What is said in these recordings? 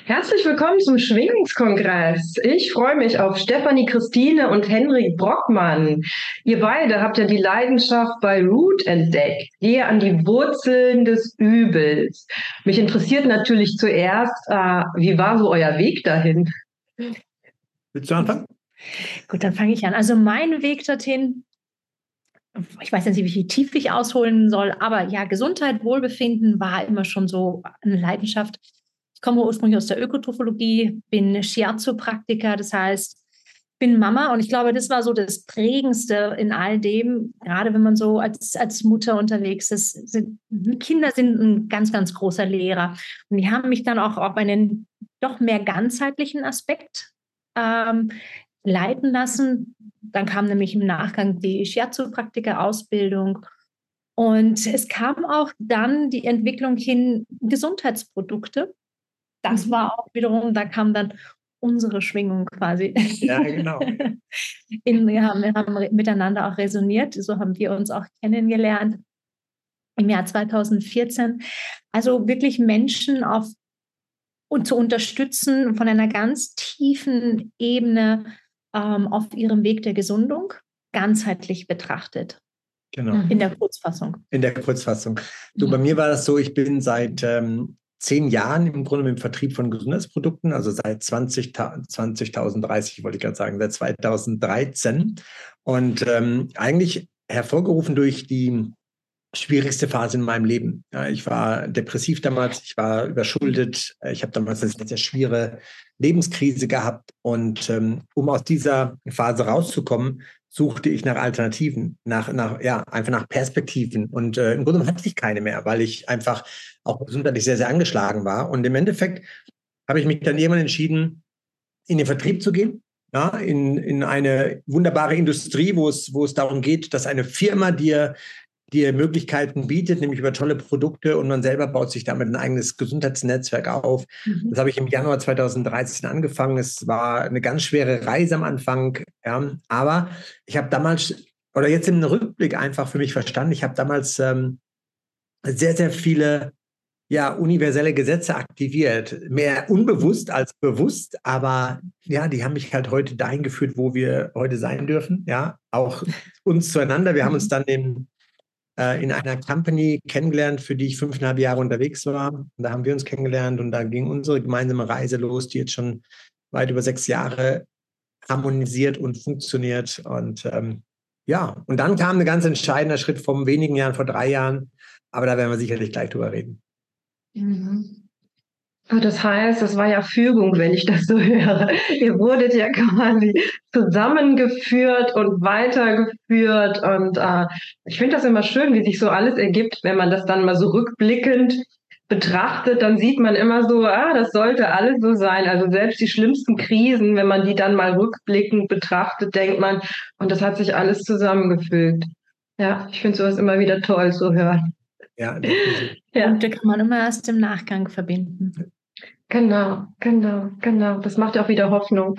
Herzlich willkommen zum Schwingungskongress. Ich freue mich auf Stefanie Christine und Henrik Brockmann. Ihr beide habt ja die Leidenschaft bei Root entdeckt. Gehe an die Wurzeln des Übels. Mich interessiert natürlich zuerst, wie war so euer Weg dahin? Willst du anfangen? Gut, dann fange ich an. Also mein Weg dorthin, ich weiß nicht, wie tief ich ausholen soll, aber ja, Gesundheit, Wohlbefinden war immer schon so eine Leidenschaft. Ich komme ursprünglich aus der Ökotrophologie, bin Shiatsu-Praktiker, das heißt, bin Mama und ich glaube, das war so das Prägendste in all dem, gerade wenn man so als Mutter unterwegs ist. Kinder sind ein ganz, ganz großer Lehrer und die haben mich dann auch auf einen doch mehr ganzheitlichen Aspekt leiten lassen. Dann kam nämlich im Nachgang die Shiatsu-Praktiker-Ausbildung. Und es kam auch dann die Entwicklung hin Gesundheitsprodukte. Das war auch wiederum, da kam dann unsere Schwingung quasi. Ja, genau. Wir haben miteinander auch resoniert. So haben wir uns auch kennengelernt im Jahr 2014. Also wirklich Menschen und zu unterstützen von einer ganz tiefen Ebene auf ihrem Weg der Gesundung, ganzheitlich betrachtet. Genau. In der Kurzfassung. In der Kurzfassung. Du, bei mir war das so, ich bin seit 10 Jahren im Grunde mit dem Vertrieb von Gesundheitsprodukten, also seit 2030, wollte ich gerade sagen, seit 2013. Und eigentlich hervorgerufen durch die schwierigste Phase in meinem Leben. Ja, ich war depressiv damals, ich war überschuldet, ich habe damals eine sehr schwere Lebenskrise gehabt und um aus dieser Phase rauszukommen, suchte ich nach Alternativen, einfach nach Perspektiven und im Grunde hatte ich keine mehr, weil ich einfach auch gesundheitlich sehr, sehr angeschlagen war und im Endeffekt habe ich mich dann irgendwann entschieden, in den Vertrieb zu gehen. Ja, in eine wunderbare Industrie, wo es darum geht, dass eine Firma dir Möglichkeiten bietet, nämlich über tolle Produkte und man selber baut sich damit ein eigenes Gesundheitsnetzwerk auf. Das habe ich im Januar 2013 angefangen. Es war eine ganz schwere Reise am Anfang, ja, aber ich habe damals oder jetzt im Rückblick einfach für mich verstanden, ich habe damals sehr, sehr viele universelle Gesetze aktiviert, mehr unbewusst als bewusst, aber ja, die haben mich halt heute dahin geführt, wo wir heute sein dürfen, ja, auch uns zueinander. Wir haben uns dann in einer Company kennengelernt, für die ich 5,5 Jahre unterwegs war. Und da haben wir uns kennengelernt und da ging unsere gemeinsame Reise los, die jetzt schon weit über 6 Jahre harmonisiert und funktioniert. Und und dann kam ein ganz entscheidender Schritt vor wenigen Jahren, vor 3 Jahren. Aber da werden wir sicherlich gleich drüber reden. Das heißt, das war ja Fügung, wenn ich das so höre. Ihr wurdet ja quasi zusammengeführt und weitergeführt. Und ich finde das immer schön, wie sich so alles ergibt, wenn man das dann mal so rückblickend betrachtet, dann sieht man immer so, das sollte alles so sein. Also selbst die schlimmsten Krisen, wenn man die dann mal rückblickend betrachtet, denkt man, und das hat sich alles zusammengefügt. Ja, ich finde sowas immer wieder toll zu hören. Ja, definitiv. Ja. Punkte kann man immer erst im Nachgang verbinden. Genau. Das macht ja auch wieder Hoffnung.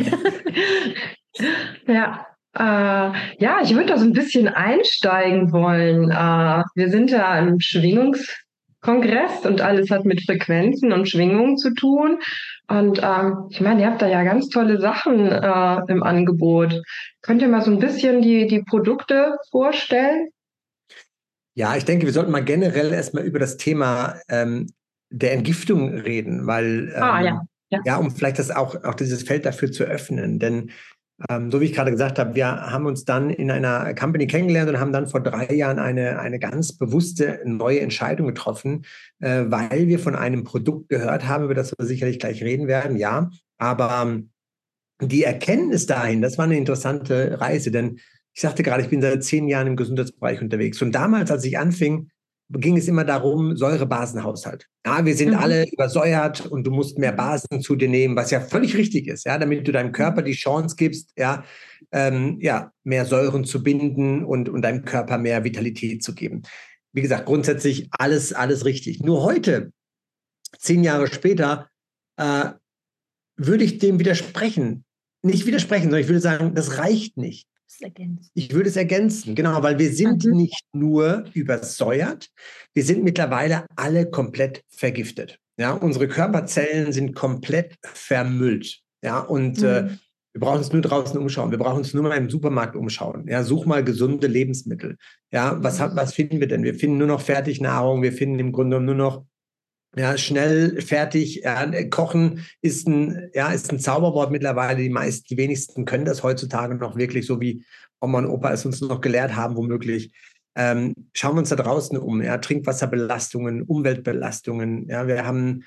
Ja. Ich würde da so ein bisschen einsteigen wollen. Wir sind ja im Schwingungskongress und alles hat mit Frequenzen und Schwingungen zu tun. Und ich meine, ihr habt da ja ganz tolle Sachen im Angebot. Könnt ihr mal so ein bisschen die Produkte vorstellen? Ja, ich denke, wir sollten mal generell erstmal über das Thema der Entgiftung reden, weil um vielleicht auch dieses Feld dafür zu öffnen. Denn so wie ich gerade gesagt habe, wir haben uns dann in einer Company kennengelernt und haben dann vor 3 Jahren eine ganz bewusste neue Entscheidung getroffen, weil wir von einem Produkt gehört haben, über das wir sicherlich gleich reden werden, ja. Aber die Erkenntnis dahin, das war eine interessante Reise, denn ich sagte gerade, ich bin seit 10 Jahren im Gesundheitsbereich unterwegs. Und damals, als ich anfing, ging es immer darum, Säure-Basen-Haushalt. Ja, wir sind alle übersäuert und du musst mehr Basen zu dir nehmen, was ja völlig richtig ist, ja, damit du deinem Körper die Chance gibst, mehr Säuren zu binden und deinem Körper mehr Vitalität zu geben. Wie gesagt, grundsätzlich alles richtig. Nur heute, 10 Jahre später, würde ich dem widersprechen. Nicht widersprechen, sondern ich würde sagen, das reicht nicht. Ich würde es ergänzen, genau, weil wir sind nicht nur übersäuert, wir sind mittlerweile alle komplett vergiftet. Ja, unsere Körperzellen sind komplett vermüllt. Ja, und wir brauchen uns nur draußen umschauen. Wir brauchen uns nur mal im Supermarkt umschauen. Ja, such mal gesunde Lebensmittel. Ja, was finden wir denn? Wir finden nur noch Fertignahrung. Wir finden im Grunde genommen nur noch schnell, fertig. Kochen ist ist ein Zauberwort mittlerweile. Die wenigsten können das heutzutage noch wirklich, so wie Oma und Opa es uns noch gelehrt haben, womöglich. Schauen wir uns da draußen um. Ja, Trinkwasserbelastungen, Umweltbelastungen. Ja, wir haben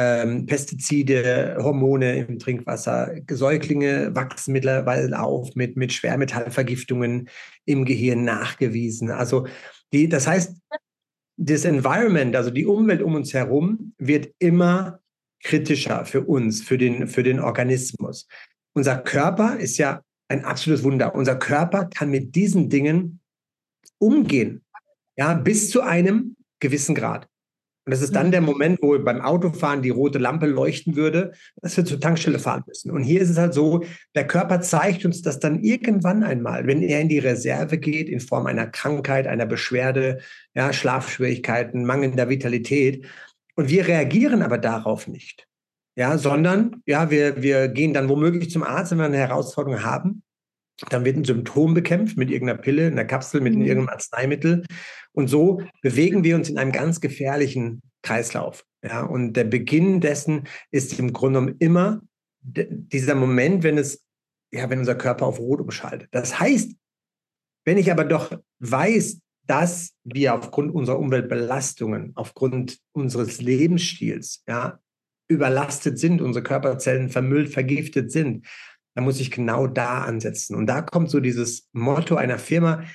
Pestizide, Hormone im Trinkwasser. Säuglinge wachsen mittlerweile auf mit Schwermetallvergiftungen im Gehirn nachgewiesen. Also das heißt, das Environment, also die Umwelt um uns herum, wird immer kritischer für uns, für den Organismus. Unser Körper ist ja ein absolutes Wunder. Unser Körper kann mit diesen Dingen umgehen, ja, bis zu einem gewissen Grad. Und das ist dann der Moment, wo beim Autofahren die rote Lampe leuchten würde, dass wir zur Tankstelle fahren müssen. Und hier ist es halt so, der Körper zeigt uns das dann irgendwann einmal, wenn er in die Reserve geht, in Form einer Krankheit, einer Beschwerde, ja, Schlafschwierigkeiten, mangelnder Vitalität. Und wir reagieren aber darauf nicht. Ja, sondern wir gehen dann womöglich zum Arzt, wenn wir eine Herausforderung haben. Dann wird ein Symptom bekämpft mit irgendeiner Pille, einer Kapsel, mit irgendeinem Arzneimittel. Und so bewegen wir uns in einem ganz gefährlichen Kreislauf. Ja, und der Beginn dessen ist im Grunde genommen immer dieser Moment, wenn unser Körper auf Rot umschaltet. Das heißt, wenn ich aber doch weiß, dass wir aufgrund unserer Umweltbelastungen, aufgrund unseres Lebensstils, überlastet sind, unsere Körperzellen vermüllt, vergiftet sind, dann muss ich genau da ansetzen. Und da kommt so dieses Motto einer Firma,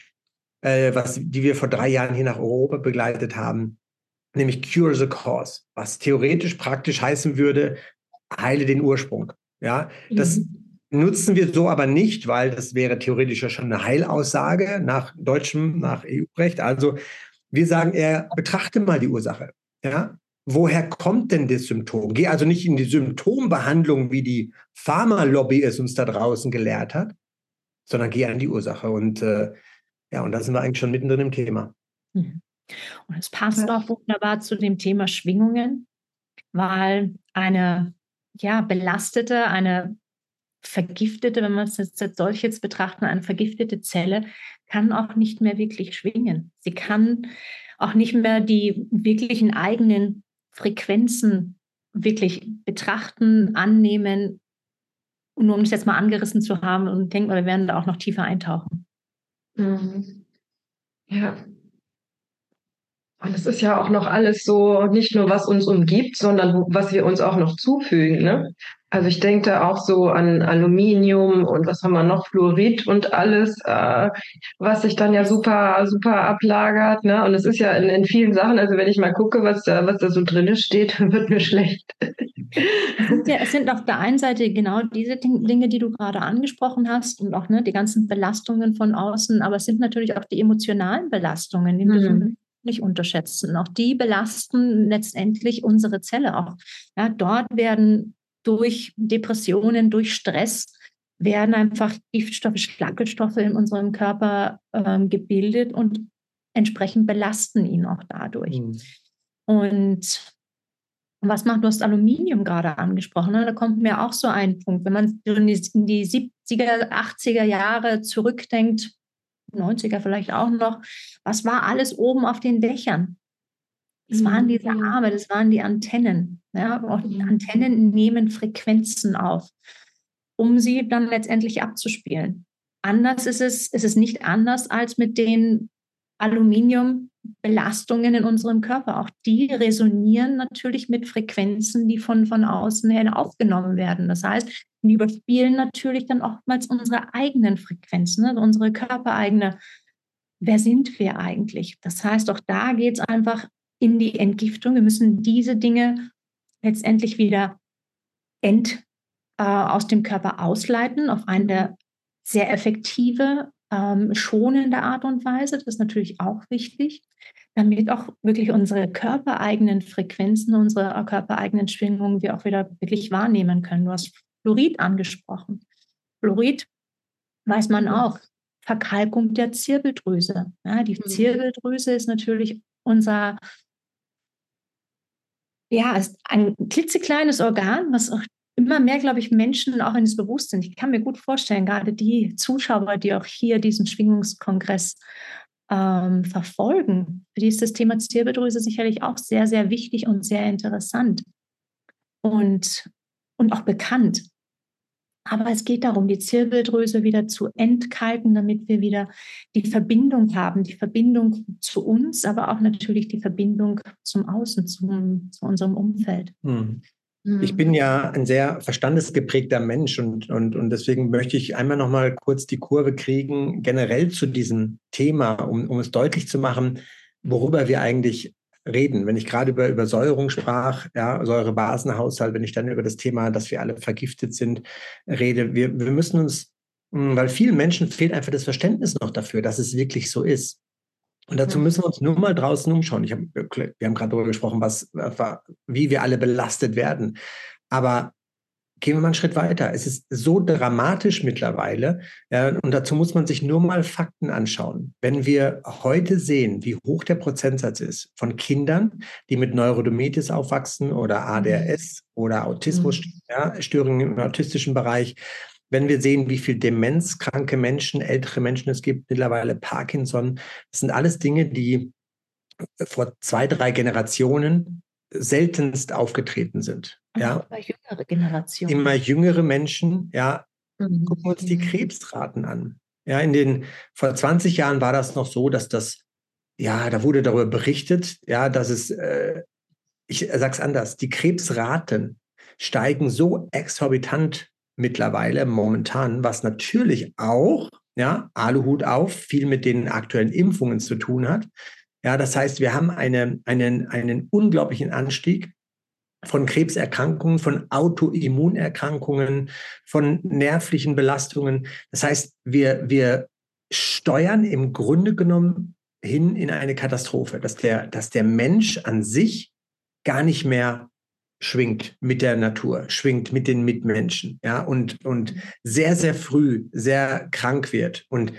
die wir vor 3 Jahren hier nach Europa begleitet haben, nämlich Cure the Cause, was theoretisch praktisch heißen würde, heile den Ursprung. Ja, das nutzen wir so aber nicht, weil das wäre theoretisch ja schon eine Heilaussage nach EU-Recht. Also wir sagen eher, betrachte mal die Ursache. Ja, woher kommt denn das Symptom? Geh also nicht in die Symptombehandlung, wie die Pharmalobby es uns da draußen gelehrt hat, sondern geh an die Ursache. Und und da sind wir eigentlich schon mittendrin im Thema. Und es passt auch wunderbar zu dem Thema Schwingungen, weil eine belastete, eine vergiftete, wenn wir es jetzt als solches betrachten, eine vergiftete Zelle kann auch nicht mehr wirklich schwingen. Sie kann auch nicht mehr die wirklichen eigenen Frequenzen wirklich betrachten, annehmen, nur um es jetzt mal angerissen zu haben, und denken, wir werden da auch noch tiefer eintauchen. Ja. Und es ist ja auch noch alles so, nicht nur was uns umgibt, sondern was wir uns auch noch zufügen, ne? Also ich denke da auch so an Aluminium und was haben wir noch, Fluorid und alles, was sich dann ja super, super ablagert, ne? Und es ist ja in vielen Sachen, also wenn ich mal gucke, was da so drin steht, wird mir schlecht. Es sind auf der einen Seite genau diese Dinge, die du gerade angesprochen hast, und auch die ganzen Belastungen von außen, aber es sind natürlich auch die emotionalen Belastungen, die dürfen wir nicht unterschätzen. Auch die belasten letztendlich unsere Zelle auch. Ja, dort werden durch Depressionen, durch Stress, werden einfach Giftstoffe, Schlackelstoffe in unserem Körper gebildet und entsprechend belasten ihn auch dadurch. Und was macht, du hast Aluminium gerade angesprochen, ne? Da kommt mir auch so ein Punkt, wenn man in die 70er, 80er Jahre zurückdenkt, 90er vielleicht auch noch, was war alles oben auf den Dächern? Das waren diese Arme, das waren die Antennen. Ja? Auch die Antennen nehmen Frequenzen auf, um sie dann letztendlich abzuspielen. Anders ist es nicht anders als mit den Aluminiumbelastungen in unserem Körper. Auch die resonieren natürlich mit Frequenzen, die von außen her aufgenommen werden. Das heißt, die überspielen natürlich dann oftmals unsere eigenen Frequenzen, also unsere körpereigene. Wer sind wir eigentlich? Das heißt, auch da geht es einfach in die Entgiftung. Wir müssen diese Dinge letztendlich wieder aus dem Körper ausleiten auf eine sehr effektive, schonende Art und Weise. Das ist natürlich auch wichtig, damit auch wirklich unsere körpereigenen Frequenzen, unsere körpereigenen Schwingungen wir auch wieder wirklich wahrnehmen können. Du hast Fluorid angesprochen. Fluorid weiß man auch, Verkalkung der Zirbeldrüse. Ja, die Zirbeldrüse ist natürlich unser Ja, es ist ein klitzekleines Organ, was auch immer mehr, glaube ich, Menschen auch ins Bewusstsein. Ich kann mir gut vorstellen, gerade die Zuschauer, die auch hier diesen Schwingungskongress verfolgen, für die ist das Thema Zirbeldrüse sicherlich auch sehr, sehr wichtig und sehr interessant und, und auch bekannt. Aber es geht darum, die Zirbeldrüse wieder zu entkalken, damit wir wieder die Verbindung haben, die Verbindung zu uns, aber auch natürlich die Verbindung zum Außen, zu unserem Umfeld. Ich bin ja ein sehr verstandesgeprägter Mensch und deswegen möchte ich einmal noch mal kurz die Kurve kriegen, generell zu diesem Thema, um es deutlich zu machen, worüber wir eigentlich reden. Wenn ich gerade über Übersäuerung sprach, ja, Säurebasenhaushalt, wenn ich dann über das Thema, dass wir alle vergiftet sind, rede, wir müssen uns, weil vielen Menschen fehlt einfach das Verständnis noch dafür, dass es wirklich so ist. Und dazu müssen wir uns nur mal draußen umschauen. Wir haben gerade darüber gesprochen, wie wir alle belastet werden. Aber gehen wir mal einen Schritt weiter. Es ist so dramatisch mittlerweile. Und dazu muss man sich nur mal Fakten anschauen. Wenn wir heute sehen, wie hoch der Prozentsatz ist von Kindern, die mit Neurodermitis aufwachsen oder ADHS oder Autismusstörungen im autistischen Bereich, wenn wir sehen, wie viel demenzkranke Menschen, ältere Menschen es gibt, mittlerweile Parkinson, das sind alles Dinge, die vor 2, 3 Generationen seltenst aufgetreten sind. Ja? Immer jüngere Generationen. Immer jüngere Menschen, ja. Gucken wir uns die Krebsraten an. Ja, vor 20 Jahren war das noch so, dass da wurde darüber berichtet, ja, dass ich sag's anders, die Krebsraten steigen so exorbitant mittlerweile momentan, was natürlich auch, ja, Aluhut auf, viel mit den aktuellen Impfungen zu tun hat. Ja, das heißt, wir haben einen unglaublichen Anstieg von Krebserkrankungen, von Autoimmunerkrankungen, von nervlichen Belastungen. Das heißt, wir steuern im Grunde genommen hin in eine Katastrophe, dass der Mensch an sich gar nicht mehr schwingt mit der Natur, schwingt mit den Mitmenschen, ja, und sehr, sehr früh sehr krank wird. Und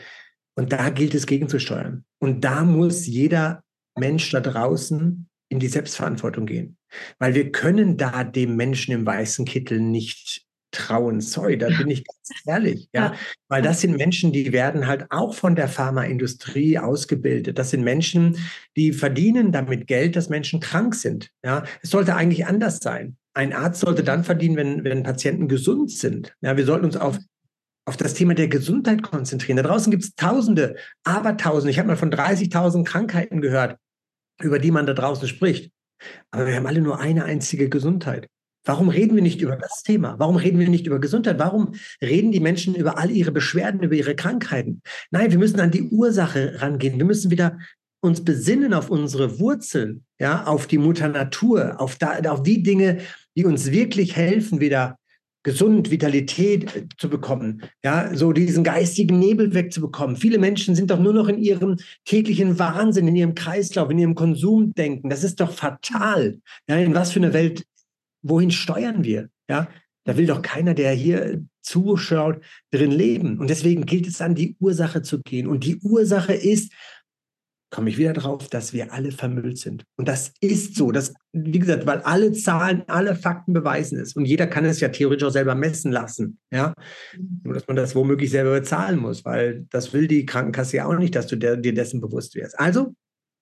da gilt es gegenzusteuern. Und da muss jeder Mensch da draußen in die Selbstverantwortung gehen. Weil wir können da dem Menschen im weißen Kittel nicht trauen. Sorry, da bin ich ganz ehrlich. Ja? Weil das sind Menschen, die werden halt auch von der Pharmaindustrie ausgebildet. Das sind Menschen, die verdienen damit Geld, dass Menschen krank sind. Ja? Es sollte eigentlich anders sein. Ein Arzt sollte dann verdienen, wenn Patienten gesund sind. Ja, wir sollten uns auf das Thema der Gesundheit konzentrieren. Da draußen gibt es Tausende, Abertausende. Ich habe mal von 30.000 Krankheiten gehört, über die man da draußen spricht. Aber wir haben alle nur eine einzige Gesundheit. Warum reden wir nicht über das Thema? Warum reden wir nicht über Gesundheit? Warum reden die Menschen über all ihre Beschwerden, über ihre Krankheiten? Nein, wir müssen an die Ursache rangehen. Wir müssen wieder uns besinnen auf unsere Wurzeln, ja, auf die Mutter Natur, auf die Dinge, die uns wirklich helfen, wieder gesund, Vitalität zu bekommen, ja, so diesen geistigen Nebel wegzubekommen. Viele Menschen sind doch nur noch in ihrem täglichen Wahnsinn, in ihrem Kreislauf, in ihrem Konsumdenken. Das ist doch fatal. Ja, in was für eine Welt, wohin steuern wir? Ja, da will doch keiner, der hier zuschaut, drin leben. Und deswegen gilt es, an die Ursache zu gehen. Und die Ursache ist, komme ich wieder drauf, dass wir alle vermüllt sind. Und das ist so. Das, wie gesagt, weil alle Zahlen, alle Fakten beweisen es. Und jeder kann es ja theoretisch auch selber messen lassen. Ja? Nur, dass man das womöglich selber bezahlen muss, weil das will die Krankenkasse ja auch nicht, dass du dir dessen bewusst wirst. Also,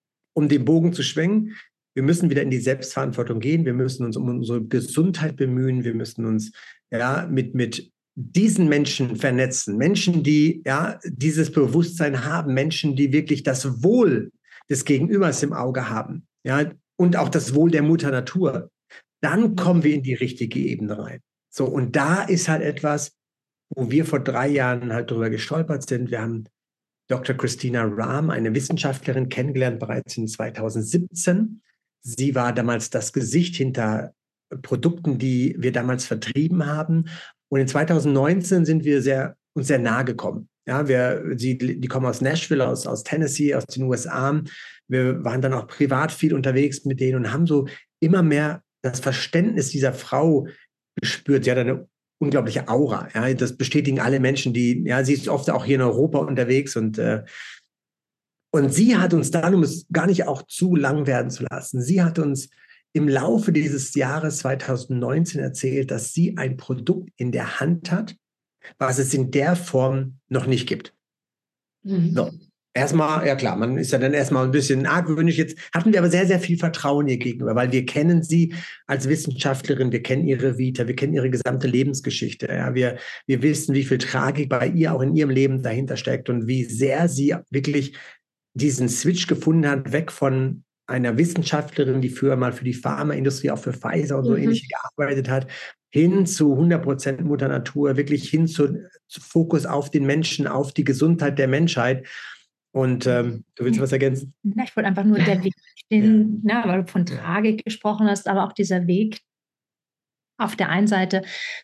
um den Bogen zu schwenken, wir müssen wieder in die Selbstverantwortung gehen. Wir müssen uns um unsere Gesundheit bemühen. Wir müssen uns mit diesen Menschen vernetzen. Menschen, die dieses Bewusstsein haben. Menschen, die wirklich das Wohl des Gegenübers im Auge haben. Ja, und auch das Wohl der Mutter Natur. Dann kommen wir in die richtige Ebene rein. So, und da ist halt etwas, wo wir vor 3 Jahren halt drüber gestolpert sind. Wir haben Dr. Christina Rahm, eine Wissenschaftlerin, kennengelernt, bereits in 2017. Sie war damals das Gesicht hinter Produkten, die wir damals vertrieben haben. Und in 2019 sind wir uns sehr nahe gekommen. Ja, die kommen aus Nashville, aus Tennessee, aus den USA. Wir waren dann auch privat viel unterwegs mit denen und haben so immer mehr das Verständnis dieser Frau gespürt. Sie hat eine unglaubliche Aura. Ja, das bestätigen alle Menschen, sie ist oft auch hier in Europa unterwegs und sie hat uns dann, um es gar nicht auch zu lang werden zu lassen, sie hat uns im Laufe dieses Jahres 2019 erzählt, dass sie ein Produkt in der Hand hat, was es in der Form noch nicht gibt. So. Erstmal, ja klar, man ist ja dann erstmal ein bisschen argwöhnisch. Jetzt hatten wir aber sehr, sehr viel Vertrauen ihr gegenüber, weil wir kennen sie als Wissenschaftlerin, wir kennen ihre Vita, wir kennen ihre gesamte Lebensgeschichte. Ja, wir wissen, wie viel Tragik bei ihr auch in ihrem Leben dahinter steckt und wie sehr sie wirklich diesen Switch gefunden hat, weg von einer Wissenschaftlerin, die früher mal für die Pharmaindustrie, auch für Pfizer und so ähnlich gearbeitet hat, hin zu 100% Mutter Natur, wirklich hin zu Fokus auf den Menschen, auf die Gesundheit der Menschheit. Und du willst was ergänzen? Na, ich wollte einfach nur der Weg, weil du von Tragik gesprochen hast, aber auch dieser Weg auf der einen Seite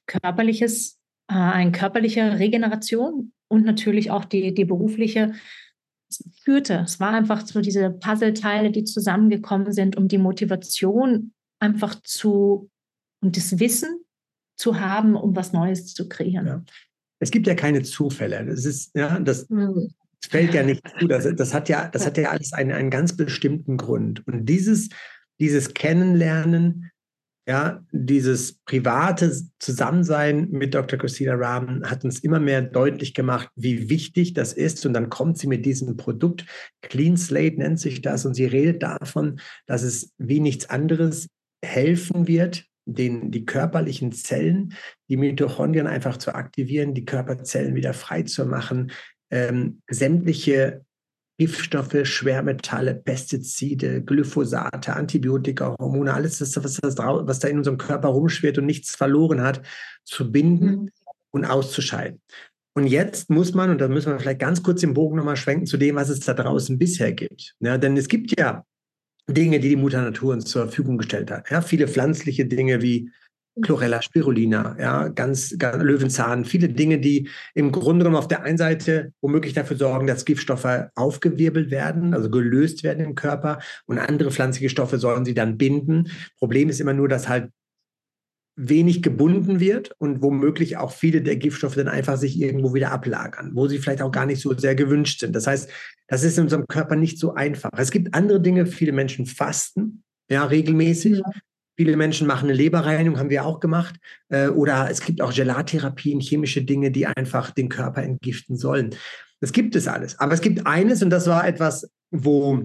eine körperliche Regeneration und natürlich auch die berufliche führte. Es war einfach so diese Puzzleteile, die zusammengekommen sind, um die Motivation einfach und das Wissen zu haben, um was Neues zu kreieren. Ja. Es gibt ja keine Zufälle. Das ist, das fällt ja nicht zu. Das hat ja alles einen ganz bestimmten Grund. Und dieses Kennenlernen, dieses private Zusammensein mit Dr. Christina Rahm hat uns immer mehr deutlich gemacht, wie wichtig das ist. Und dann kommt sie mit diesem Produkt, Clean Slate nennt sich das, und sie redet davon, dass es wie nichts anderes helfen wird, die körperlichen Zellen, die Mitochondrien einfach zu aktivieren, die Körperzellen wieder frei zu machen, sämtliche Giftstoffe, Schwermetalle, Pestizide, Glyphosate, Antibiotika, Hormone, alles, was da in unserem Körper rumschwirrt und nichts verloren hat, zu binden und auszuscheiden. Und jetzt muss man, und da müssen wir vielleicht ganz kurz den Bogen nochmal schwenken zu dem, was es da draußen bisher gibt. Ja, denn es gibt ja Dinge, die Mutter Natur uns zur Verfügung gestellt hat. Ja, viele pflanzliche Dinge wie Chlorella, Spirulina, ganz Löwenzahn, viele Dinge, die im Grunde genommen auf der einen Seite womöglich dafür sorgen, dass Giftstoffe aufgewirbelt werden, also gelöst werden im Körper, und andere pflanzliche Stoffe sollen sie dann binden. Problem ist immer nur, dass halt wenig gebunden wird und womöglich auch viele der Giftstoffe dann einfach sich irgendwo wieder ablagern, wo sie vielleicht auch gar nicht so sehr gewünscht sind. Das heißt, das ist in unserem Körper nicht so einfach. Es gibt andere Dinge, viele Menschen fasten, regelmäßig. Ja. Viele Menschen machen eine Leberreinigung, haben wir auch gemacht. Oder es gibt auch Gelattherapien, chemische Dinge, die einfach den Körper entgiften sollen. Das gibt es alles. Aber es gibt eines, und das war etwas, wo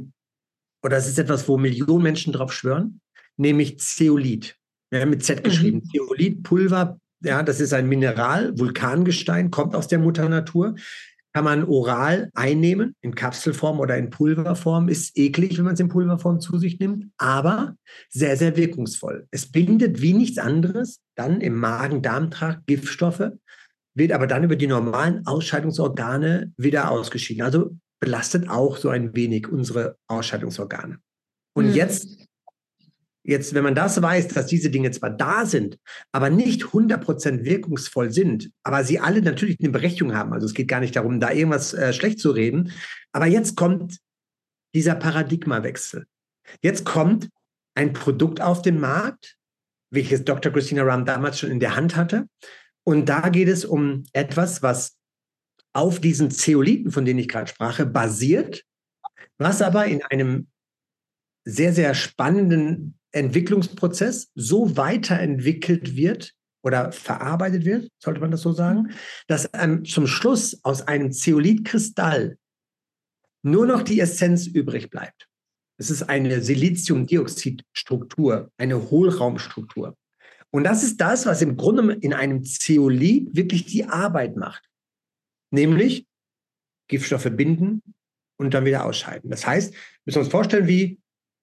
Millionen Menschen drauf schwören, nämlich Zeolit. Mit Z geschrieben. Zeolitpulver, das ist ein Mineral, Vulkangestein, kommt aus der Mutter Natur. Kann man oral einnehmen, in Kapselform oder in Pulverform. Ist eklig, wenn man es in Pulverform zu sich nimmt, aber sehr, sehr wirkungsvoll. Es bindet wie nichts anderes dann im Magen-Darm-Trakt Giftstoffe, wird aber dann über die normalen Ausscheidungsorgane wieder ausgeschieden. Also belastet auch so ein wenig unsere Ausscheidungsorgane. Und jetzt, wenn man das weiß, dass diese Dinge zwar da sind, aber nicht 100% wirkungsvoll sind, aber sie alle natürlich eine Berechtigung haben, also es geht gar nicht darum, da irgendwas schlecht zu reden, aber jetzt kommt dieser Paradigmawechsel. Jetzt kommt ein Produkt auf den Markt, welches Dr. Christina Rahm damals schon in der Hand hatte, und da geht es um etwas, was auf diesen Zeoliten, von denen ich gerade sprach, basiert, was aber in einem sehr, sehr spannenden Entwicklungsprozess so weiterentwickelt wird oder verarbeitet wird, sollte man das so sagen, dass zum Schluss aus einem Zeolitkristall nur noch die Essenz übrig bleibt. Es ist eine Siliziumdioxidstruktur, eine Hohlraumstruktur. Und das ist das, was im Grunde in einem Zeolit wirklich die Arbeit macht. Nämlich Giftstoffe binden und dann wieder ausscheiden. Das heißt, wir müssen uns vorstellen, wie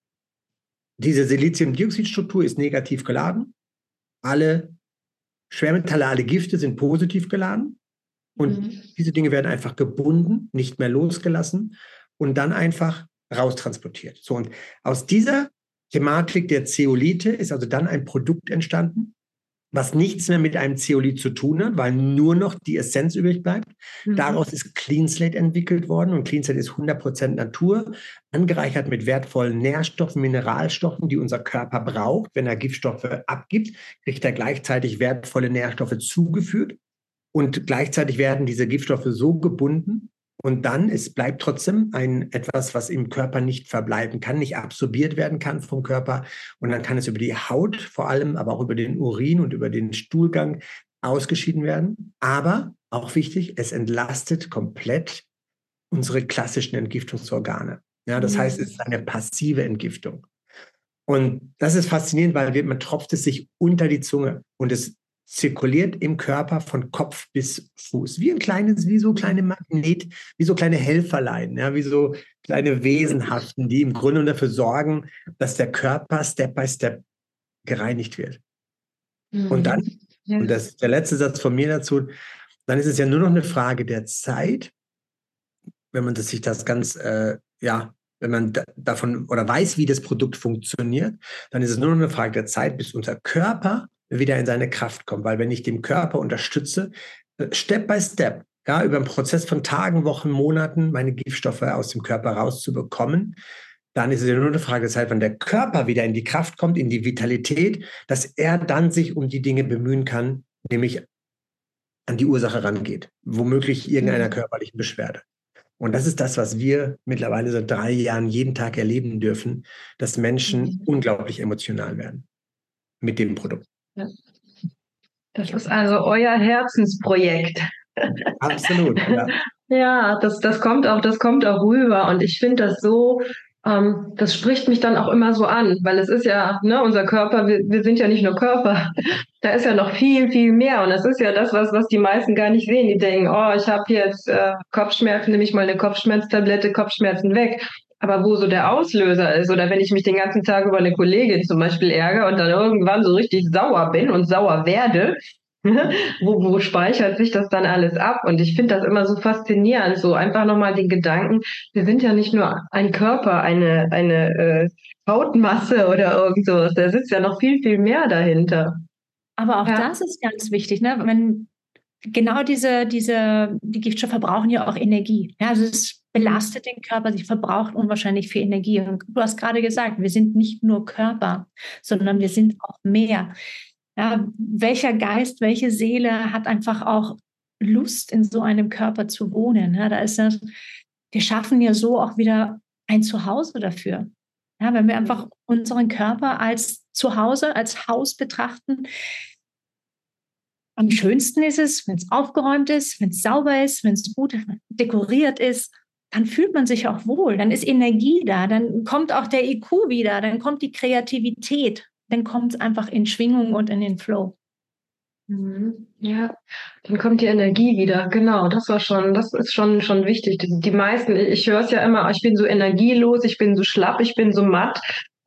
diese Siliziumdioxidstruktur ist negativ geladen. Alle Schwermetalle, alle Gifte sind positiv geladen. Und diese Dinge werden einfach gebunden, nicht mehr losgelassen und dann einfach raustransportiert. So, und aus dieser Thematik der Zeolite ist also dann ein Produkt entstanden, was nichts mehr mit einem Zeolit zu tun hat, weil nur noch die Essenz übrig bleibt. Daraus ist Clean Slate entwickelt worden, und Clean Slate ist 100% Natur, angereichert mit wertvollen Nährstoffen, Mineralstoffen, die unser Körper braucht. Wenn er Giftstoffe abgibt, kriegt er gleichzeitig wertvolle Nährstoffe zugeführt, und gleichzeitig werden diese Giftstoffe so gebunden Und dann, es bleibt trotzdem etwas, was im Körper nicht verbleiben kann, nicht absorbiert werden kann vom Körper. Und dann kann es über die Haut vor allem, aber auch über den Urin und über den Stuhlgang ausgeschieden werden. Aber auch wichtig, es entlastet komplett unsere klassischen Entgiftungsorgane. Ja, das heißt, es ist eine passive Entgiftung. Und das ist faszinierend, weil man tropft es sich unter die Zunge und es zirkuliert im Körper von Kopf bis Fuß. Wie so kleine Magnet, wie so kleine Helferlein, ja, wie so kleine Wesenhaften, die im Grunde dafür sorgen, dass der Körper Step by Step gereinigt wird. Und dann, und das ist der letzte Satz von mir dazu, dann ist es ja nur noch eine Frage der Zeit, wenn man sich das ganz, wenn man davon oder weiß, wie das Produkt funktioniert, dann ist es nur noch eine Frage der Zeit, bis unser Körper wieder in seine Kraft kommt. Weil wenn ich den Körper unterstütze, Step by Step, ja, über einen Prozess von Tagen, Wochen, Monaten, meine Giftstoffe aus dem Körper rauszubekommen, dann ist es ja nur eine Frage der Zeit, wenn der Körper wieder in die Kraft kommt, in die Vitalität, dass er dann sich um die Dinge bemühen kann, nämlich an die Ursache rangeht, womöglich irgendeiner körperlichen Beschwerde. Und das ist das, was wir mittlerweile seit 3 Jahren jeden Tag erleben dürfen, dass Menschen unglaublich emotional werden mit dem Produkt. Ja. Das ist also euer Herzensprojekt. Absolut, ja. Ja, das kommt auch rüber. Und ich finde das so, das spricht mich dann auch immer so an, weil es ist ja, ne, unser Körper, wir sind ja nicht nur Körper. Da ist ja noch viel, viel mehr. Und das ist ja das, was die meisten gar nicht sehen. Die denken, oh, ich habe jetzt Kopfschmerzen, nehme ich mal eine Kopfschmerztablette, Kopfschmerzen weg. Aber wo so der Auslöser ist, oder wenn ich mich den ganzen Tag über eine Kollegin zum Beispiel ärgere und dann irgendwann so richtig sauer bin und sauer werde, wo speichert sich das dann alles ab? Und ich finde das immer so faszinierend, so einfach nochmal den Gedanken, wir sind ja nicht nur ein Körper, eine Hautmasse oder irgend sowas, da sitzt ja noch viel, viel mehr dahinter. Aber auch das ist ganz wichtig, ne? Wenn genau die Giftstoffe brauchen ja auch Energie. Ja, also es belastet den Körper, sie verbraucht unwahrscheinlich viel Energie. Und du hast gerade gesagt, wir sind nicht nur Körper, sondern wir sind auch mehr. Ja, welcher Geist, welche Seele hat einfach auch Lust, in so einem Körper zu wohnen? Ja, wir schaffen ja so auch wieder ein Zuhause dafür. Ja, wenn wir einfach unseren Körper als Zuhause, als Haus betrachten. Am schönsten ist es, wenn es aufgeräumt ist, wenn es sauber ist, wenn es gut dekoriert ist, dann fühlt man sich auch wohl, dann ist Energie da, dann kommt auch der IQ wieder, dann kommt die Kreativität, dann kommt es einfach in Schwingung und in den Flow. Ja, dann kommt die Energie wieder, genau, das ist schon wichtig. Die meisten, ich höre es ja immer, ich bin so energielos, ich bin so schlapp, ich bin so matt.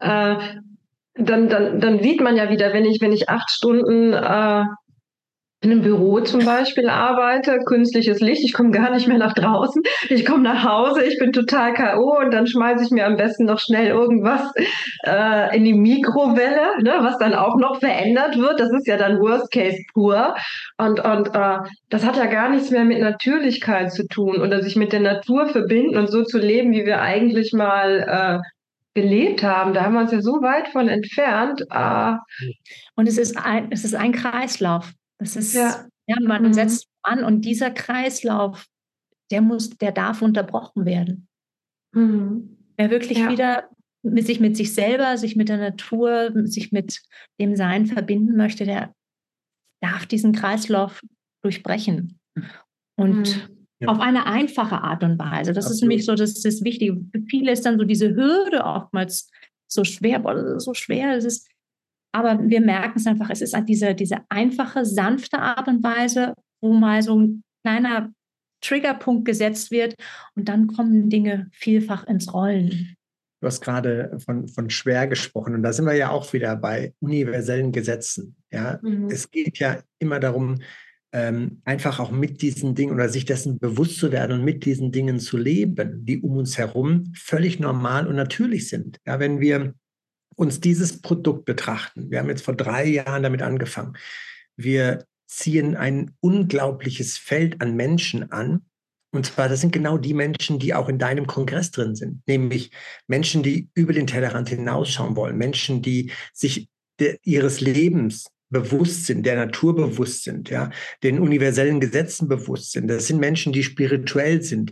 Dann sieht man ja wieder, wenn ich 8 Stunden in einem Büro zum Beispiel arbeite, künstliches Licht, ich komme gar nicht mehr nach draußen, ich komme nach Hause, ich bin total K.O. und dann schmeiße ich mir am besten noch schnell irgendwas in die Mikrowelle, ne, was dann auch noch verändert wird, das ist ja dann Worst Case pur und das hat ja gar nichts mehr mit Natürlichkeit zu tun oder sich mit der Natur verbinden und so zu leben, wie wir eigentlich mal gelebt haben, da haben wir uns ja so weit von entfernt. Und es ist ein Kreislauf. Das ist, man setzt an und dieser Kreislauf, der darf unterbrochen werden. Wer wirklich wieder sich mit sich selber, sich mit der Natur, sich mit dem Sein verbinden möchte, der darf diesen Kreislauf durchbrechen. Und auf eine einfache Art und Weise. Das ist nämlich so, das ist wichtig. Für viele ist dann so diese Hürde oftmals so schwer, das ist. Aber wir merken es einfach, es ist diese einfache, sanfte Art und Weise, wo mal so ein kleiner Triggerpunkt gesetzt wird und dann kommen Dinge vielfach ins Rollen. Du hast gerade von schwer gesprochen und da sind wir ja auch wieder bei universellen Gesetzen. Ja? Es geht ja immer darum, einfach auch mit diesen Dingen oder sich dessen bewusst zu werden und mit diesen Dingen zu leben, die um uns herum völlig normal und natürlich sind. Ja, wenn wir uns dieses Produkt betrachten. Wir haben jetzt vor 3 Jahren damit angefangen. Wir ziehen ein unglaubliches Feld an Menschen an. Und zwar, das sind genau die Menschen, die auch in deinem Kongress drin sind. Nämlich Menschen, die über den Tellerrand hinausschauen wollen. Menschen, die sich ihres Lebens bewusst sind, der Natur bewusst sind, ja, den universellen Gesetzen bewusst sind. Das sind Menschen, die spirituell sind,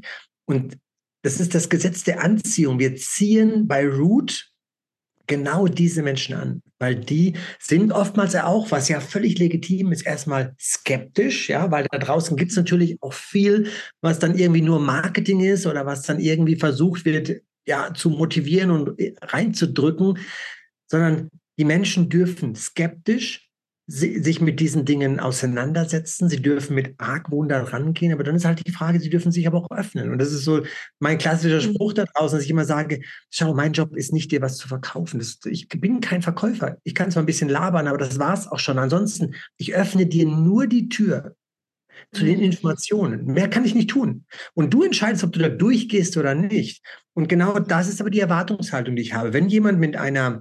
Und das ist das Gesetz der Anziehung. Wir ziehen bei Root genau diese Menschen an, weil die sind oftmals ja auch, was ja völlig legitim ist, erstmal skeptisch, ja, weil da draußen gibt es natürlich auch viel, was dann irgendwie nur Marketing ist oder was dann irgendwie versucht wird, ja, zu motivieren und reinzudrücken, sondern die Menschen dürfen skeptisch sich mit diesen Dingen auseinandersetzen. Sie dürfen mit Argwohn da rangehen, aber dann ist halt die Frage, sie dürfen sich aber auch öffnen. Und das ist so mein klassischer Spruch da draußen, dass ich immer sage, schau, mein Job ist nicht, dir was zu verkaufen. Ich bin kein Verkäufer. Ich kann zwar ein bisschen labern, aber das war's auch schon. Ansonsten, ich öffne dir nur die Tür zu den Informationen. Mehr kann ich nicht tun. Und du entscheidest, ob du da durchgehst oder nicht. Und genau das ist aber die Erwartungshaltung, die ich habe. Wenn jemand mit einem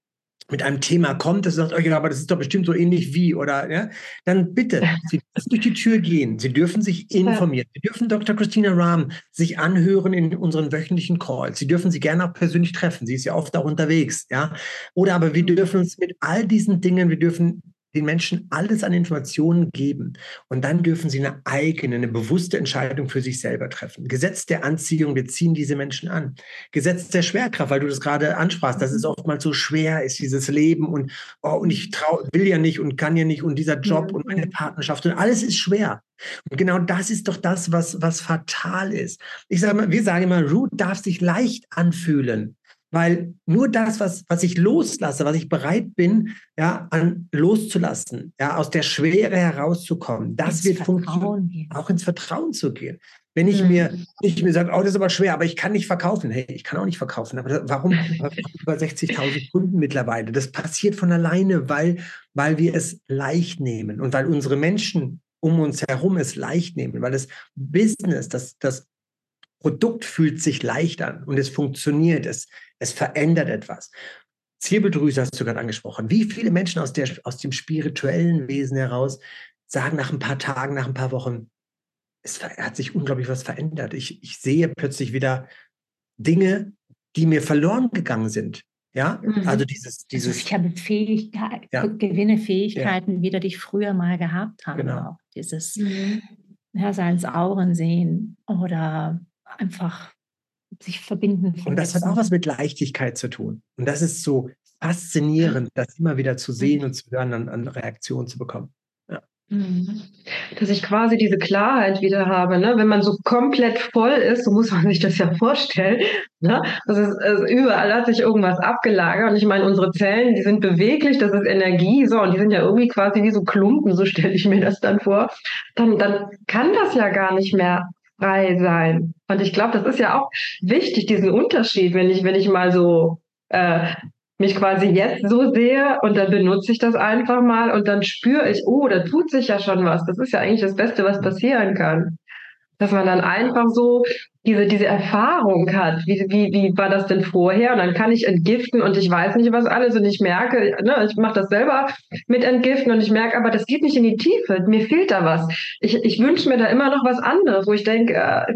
Thema kommt, das sagt, oh ja, aber das ist doch bestimmt so ähnlich wie, oder, ja, dann bitte, Sie dürfen durch die Tür gehen, Sie dürfen sich informieren, Sie dürfen Dr. Christina Rahm sich anhören in unseren wöchentlichen Calls, Sie dürfen sie gerne auch persönlich treffen, sie ist ja oft auch unterwegs, ja, oder aber wir dürfen uns mit all diesen Dingen, wir dürfen den Menschen alles an Informationen geben und dann dürfen sie eine bewusste Entscheidung für sich selber treffen. Gesetz der Anziehung, wir ziehen diese Menschen an. Gesetz der Schwerkraft, weil du das gerade ansprachst, dass es oftmals so schwer ist, dieses Leben und ich will ja nicht und kann ja nicht und dieser Job und meine Partnerschaft und alles ist schwer. Und genau das ist doch das, was fatal ist. Wir sagen immer, Root darf sich leicht anfühlen. Weil nur das, was ich loslasse, was ich bereit bin, ja, loszulassen, ja, aus der Schwere herauszukommen, das wird funktionieren, auch ins Vertrauen zu gehen. Wenn ich mir sage, oh, das ist aber schwer, aber ich kann nicht verkaufen. Hey, ich kann auch nicht verkaufen. Aber warum über 60.000 Kunden mittlerweile? Das passiert von alleine, weil wir es leicht nehmen und weil unsere Menschen um uns herum es leicht nehmen, weil das Business, das Produkt fühlt sich leicht an und es funktioniert, es verändert etwas. Zirbeldrüse hast du gerade angesprochen. Wie viele Menschen aus dem spirituellen Wesen heraus sagen nach ein paar Tagen, nach ein paar Wochen, es hat sich unglaublich was verändert. Ich sehe plötzlich wieder Dinge, die mir verloren gegangen sind. Ja, also dieses. Also ich habe gewinne Fähigkeiten wieder, die ich früher mal gehabt habe. Genau. Auch dieses als Auren sehen oder einfach sich verbinden. Und das hat auch was mit Leichtigkeit zu tun. Und das ist so faszinierend, das immer wieder zu sehen und zu hören, an Reaktionen zu bekommen. Ja. Dass ich quasi diese Klarheit wieder habe, ne? Wenn man so komplett voll ist, so muss man sich das ja vorstellen, ne? Also überall hat sich irgendwas abgelagert und ich meine, unsere Zellen, die sind beweglich, das ist Energie, so, und die sind ja irgendwie quasi wie so Klumpen, so stelle ich mir das dann vor, dann kann das ja gar nicht mehr frei sein. Und ich glaube, das ist ja auch wichtig, diesen Unterschied, wenn ich mal so mich quasi jetzt so sehe und dann benutze ich das einfach mal und dann spüre ich, oh, da tut sich ja schon was. Das ist ja eigentlich das Beste, was passieren kann. Dass man dann einfach so diese Erfahrung hat. Wie war das denn vorher? Und dann kann ich entgiften und ich weiß nicht was alles und ich merke, ne, ich mache das selber mit Entgiften und ich merke, aber das geht nicht in die Tiefe. Mir fehlt da was. Ich wünsche mir da immer noch was anderes, wo ich denke,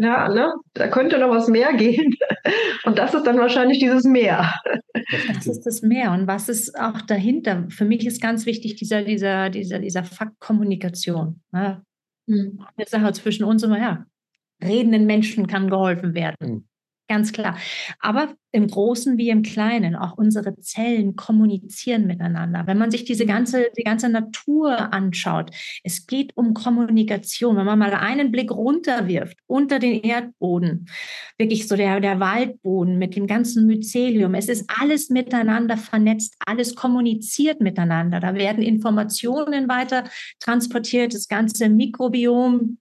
da könnte noch was mehr gehen. Und das ist dann wahrscheinlich dieses Mehr. Das ist das Meer. Und was ist auch dahinter? Für mich ist ganz wichtig dieser Fakt Kommunikation. Ne? Eine Sache zwischen uns immer, redenden Menschen kann geholfen werden. Ganz klar. Aber im Großen wie im Kleinen, auch unsere Zellen kommunizieren miteinander. Wenn man sich die ganze Natur anschaut, es geht um Kommunikation. Wenn man mal einen Blick runterwirft, unter den Erdboden, wirklich so der Waldboden mit dem ganzen Mycelium, es ist alles miteinander vernetzt, alles kommuniziert miteinander. Da werden Informationen weiter transportiert, das ganze Mikrobiom,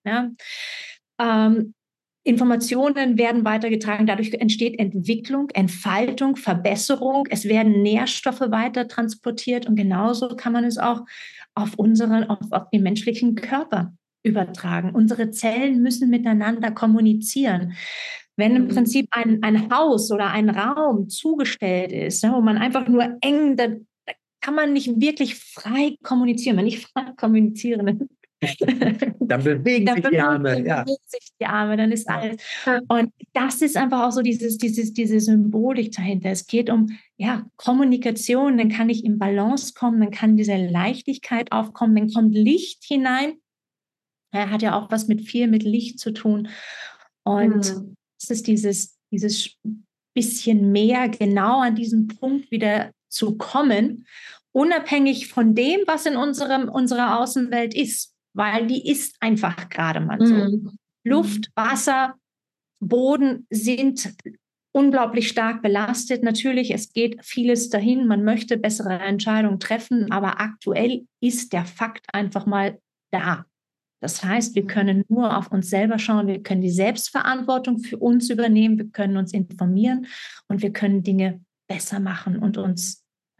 Informationen werden weitergetragen, dadurch entsteht Entwicklung, Entfaltung, Verbesserung, es werden Nährstoffe weiter transportiert und genauso kann man es auch auf den menschlichen Körper übertragen. Unsere Zellen müssen miteinander kommunizieren. Wenn im Prinzip ein Haus oder ein Raum zugestellt ist, wo man einfach nur eng, da kann man nicht wirklich frei kommunizieren. Wenn ich frei kommuniziere, dann bewegen sich die Arme. Dann ist alles. Und das ist einfach auch so diese Symbolik dahinter. Es geht um Kommunikation, dann kann ich in Balance kommen, dann kann diese Leichtigkeit aufkommen, dann kommt Licht hinein. Er hat ja auch was mit Licht zu tun. Und ist dieses bisschen mehr genau an diesen Punkt wieder zu kommen, unabhängig von dem, was in unserer Außenwelt ist, weil die ist einfach gerade mal so. Luft, Wasser, Boden sind unglaublich stark belastet. Natürlich, es geht vieles dahin, man möchte bessere Entscheidungen treffen, aber aktuell ist der Fakt einfach mal da. Das heißt, wir können nur auf uns selber schauen, wir können die Selbstverantwortung für uns übernehmen, wir können uns informieren und wir können Dinge besser machen und uns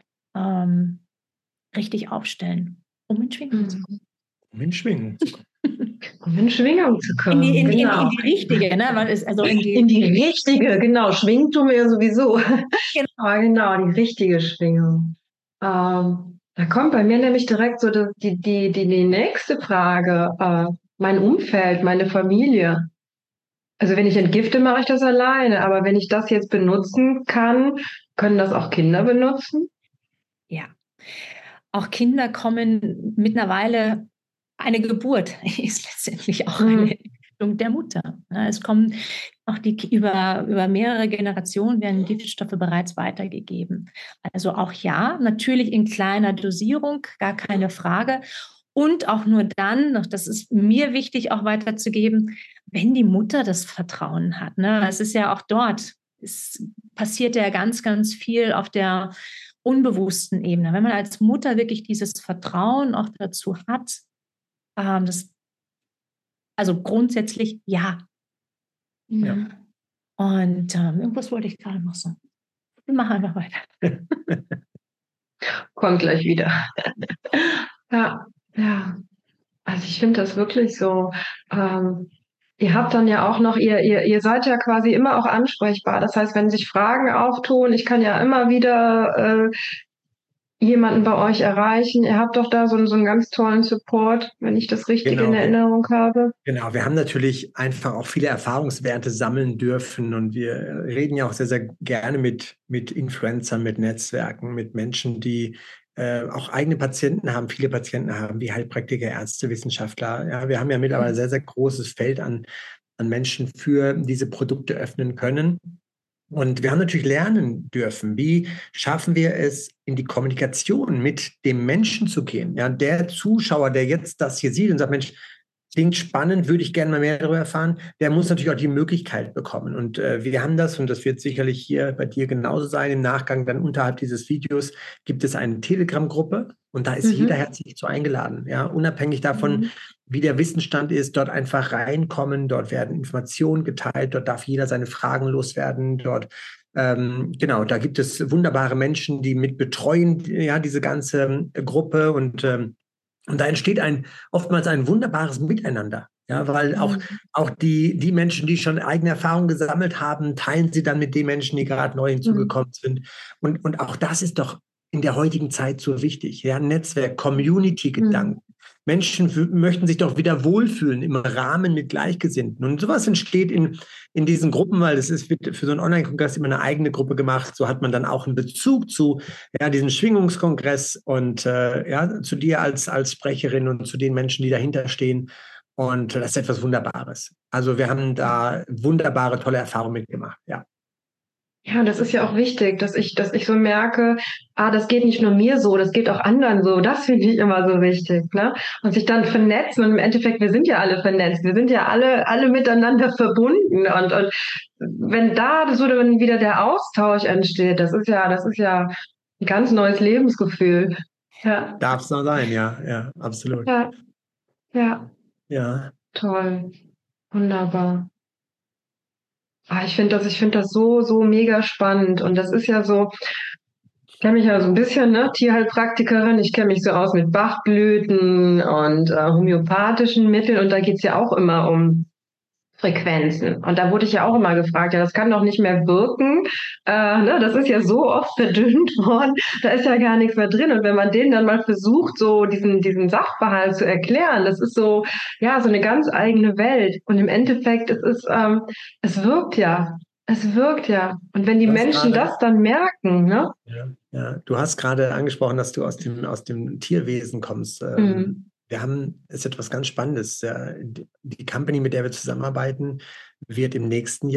richtig aufstellen, um in Schwingung zu kommen. Um in Schwingung zu kommen. Um in Schwingung zu kommen. In die richtige, ne? Weil es, also in die richtige, genau. Schwingen tun wir ja sowieso. Genau. Aber genau, die richtige Schwingung. Da kommt bei mir nämlich direkt so die nächste Frage. Mein Umfeld, meine Familie. Also wenn ich entgifte, mache ich das alleine. Aber wenn ich das jetzt benutzen kann, können das auch Kinder benutzen? Ja. Auch Kinder kommen mittlerweile, eine Geburt ist letztendlich auch eine Entwicklung der Mutter. Es kommen auch über mehrere Generationen werden Giftstoffe bereits weitergegeben. Also auch ja, natürlich in kleiner Dosierung, gar keine Frage. Und auch nur dann, das ist mir wichtig auch weiterzugeben, wenn die Mutter das Vertrauen hat. Es ist ja auch dort, es passiert ja ganz, ganz viel auf der unbewussten Ebene. Wenn man als Mutter wirklich dieses Vertrauen auch dazu hat, also grundsätzlich ja. Ja. Und irgendwas wollte ich gerade noch sagen. Wir machen einfach weiter. Kommt gleich wieder. Ja. Also ich finde das wirklich so. Ihr habt dann ja auch noch, ihr seid ja quasi immer auch ansprechbar. Das heißt, wenn sich Fragen auftun, ich kann ja immer wieder jemanden bei euch erreichen. Ihr habt doch da so einen ganz tollen Support, wenn ich das richtig in Erinnerung habe. Genau, wir haben natürlich einfach auch viele Erfahrungswerte sammeln dürfen und wir reden ja auch sehr, sehr gerne mit Influencern, mit Netzwerken, mit Menschen, die auch eigene Patienten haben, viele Patienten haben, wie Heilpraktiker, Ärzte, Wissenschaftler. Ja, wir haben ja mittlerweile ein sehr, sehr großes Feld an Menschen für diese Produkte öffnen können. Und wir haben natürlich lernen dürfen, wie schaffen wir es, in die Kommunikation mit dem Menschen zu gehen. Ja, der Zuschauer, der jetzt das hier sieht und sagt, Mensch, klingt spannend, würde ich gerne mal mehr darüber erfahren, der muss natürlich auch die Möglichkeit bekommen. Und wir haben das, und das wird sicherlich hier bei dir genauso sein, im Nachgang dann unterhalb dieses Videos gibt es eine Telegram-Gruppe und da ist jeder herzlich zu eingeladen. Ja, unabhängig davon, wie der Wissensstand ist, dort einfach reinkommen, dort werden Informationen geteilt, dort darf jeder seine Fragen loswerden, dort genau, da gibt es wunderbare Menschen, die mit betreuen, ja, diese ganze Gruppe und da entsteht oftmals ein wunderbares Miteinander. Ja, weil auch die Menschen, die schon eigene Erfahrungen gesammelt haben, teilen sie dann mit den Menschen, die gerade neu hinzugekommen sind. Und auch das ist doch in der heutigen Zeit so wichtig. Ja, Netzwerk, Community-Gedanken. Menschen möchten sich doch wieder wohlfühlen im Rahmen mit Gleichgesinnten. Und sowas entsteht in diesen Gruppen, weil wird für so einen Online-Kongress immer eine eigene Gruppe gemacht. So hat man dann auch einen Bezug zu diesem Schwingungskongress und zu dir als Sprecherin und zu den Menschen, die dahinter stehen. Und das ist etwas Wunderbares. Also wir haben da wunderbare, tolle Erfahrungen mitgemacht, ja. Ja, das ist ja auch wichtig, dass ich so merke, das geht nicht nur mir so, das geht auch anderen so. Das finde ich immer so wichtig, ne? Und sich dann vernetzen und im Endeffekt, wir sind ja alle vernetzt, wir sind ja alle miteinander verbunden und wenn da so dann wieder der Austausch entsteht, das ist ja ein ganz neues Lebensgefühl. Ja. Darf es noch sein, ja, absolut. Ja. Toll. Wunderbar. Ich finde das so mega spannend. Und das ist ja so, ich kenne mich ja so ein bisschen, ne, Tierheilpraktikerin, ich kenne mich so aus mit Bachblüten und homöopathischen Mitteln und da geht's ja auch immer um Frequenzen. Und da wurde ich ja auch immer gefragt, ja, das kann doch nicht mehr wirken. Ne, das ist ja so oft verdünnt worden, da ist ja gar nichts mehr drin. Und wenn man denen dann mal versucht, so diesen Sachverhalt zu erklären, das ist so, ja, so eine ganz eigene Welt. Und im Endeffekt, es wirkt ja. Es wirkt ja. Und wenn die Menschen das dann merken, ne? Ja, du hast gerade angesprochen, dass du aus dem Tierwesen kommst. Wir haben, ist etwas ganz Spannendes. Die Company, mit der wir zusammenarbeiten, wird im nächsten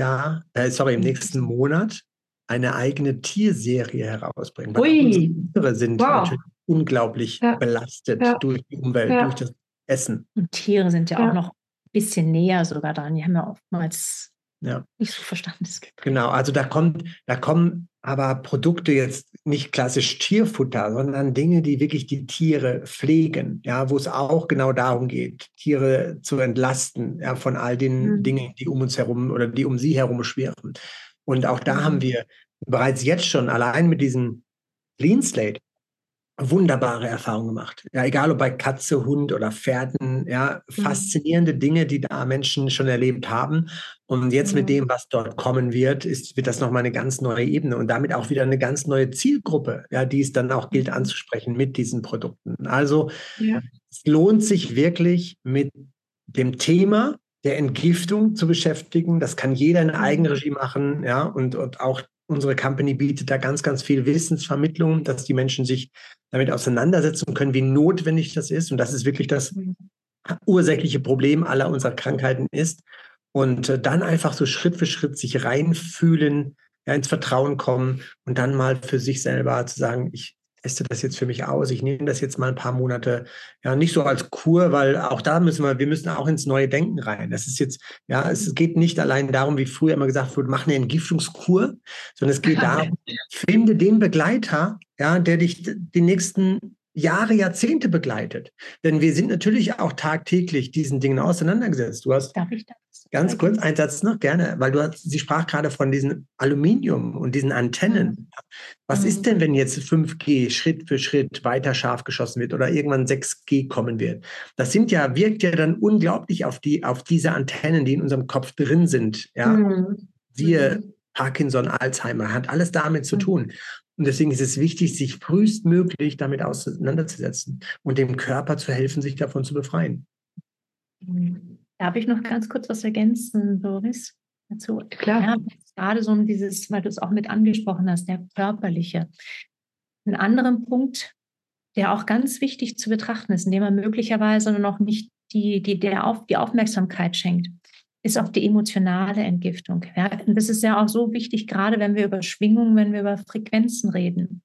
Monat eine eigene Tierserie herausbringen. Weil unsere Tiere sind natürlich unglaublich belastet durch die Umwelt, durch das Essen. Und Tiere sind ja auch noch ein bisschen näher sogar dran. Die haben ja oftmals nicht so verstandenes Gefühl. Genau, also da kommen aber Produkte jetzt nicht klassisch Tierfutter, sondern Dinge, die wirklich die Tiere pflegen, wo es auch genau darum geht, Tiere zu entlasten, von all den Dingen, die um uns herum oder die um sie herum schwirren. Und auch da haben wir bereits jetzt schon allein mit diesem Clean Slate wunderbare Erfahrungen gemacht. Ja, egal ob bei Katze, Hund oder Pferden, faszinierende Dinge, die da Menschen schon erlebt haben. Und jetzt mit dem, was dort kommen wird, wird das nochmal eine ganz neue Ebene und damit auch wieder eine ganz neue Zielgruppe, die es dann auch gilt anzusprechen mit diesen Produkten. Also es lohnt sich wirklich mit dem Thema der Entgiftung zu beschäftigen. Das kann jeder in Eigenregie machen, und auch unsere Company bietet da ganz, ganz viel Wissensvermittlung, dass die Menschen sich damit auseinandersetzen können, wie notwendig das ist. Und das ist wirklich das ursächliche Problem aller unserer Krankheiten ist. Und dann einfach so Schritt für Schritt sich reinfühlen, ins Vertrauen kommen und dann mal für sich selber zu sagen, ich teste das jetzt für mich aus, ich nehme das jetzt mal ein paar Monate, nicht so als Kur, weil auch da wir müssen auch ins neue Denken rein. Das ist jetzt, es geht nicht allein darum, wie früher immer gesagt wurde, mach eine Entgiftungskur, sondern es geht darum, finde den Begleiter, der dich die nächsten Jahre, Jahrzehnte begleitet. Denn wir sind natürlich auch tagtäglich diesen Dingen auseinandergesetzt. Du hast Darf ich das? Ganz kurz, einen Satz noch, gerne, weil sie sprach gerade von diesem Aluminium und diesen Antennen. Was ist denn, wenn jetzt 5G Schritt für Schritt weiter scharf geschossen wird oder irgendwann 6G kommen wird? Das wirkt ja dann unglaublich auf diese Antennen, die in unserem Kopf drin sind. Siehe Parkinson, Alzheimer, hat alles damit zu tun. Und deswegen ist es wichtig, sich frühestmöglich damit auseinanderzusetzen und dem Körper zu helfen, sich davon zu befreien. Darf ich noch ganz kurz was ergänzen, Doris? Dazu? Klar. Ja, gerade so dieses, weil du es auch mit angesprochen hast, der körperliche. Ein anderer Punkt, der auch ganz wichtig zu betrachten ist, indem man möglicherweise noch nicht die Aufmerksamkeit schenkt, ist auch die emotionale Entgiftung. Ja, und das ist ja auch so wichtig, gerade wenn wir über Schwingungen, wenn wir über Frequenzen reden.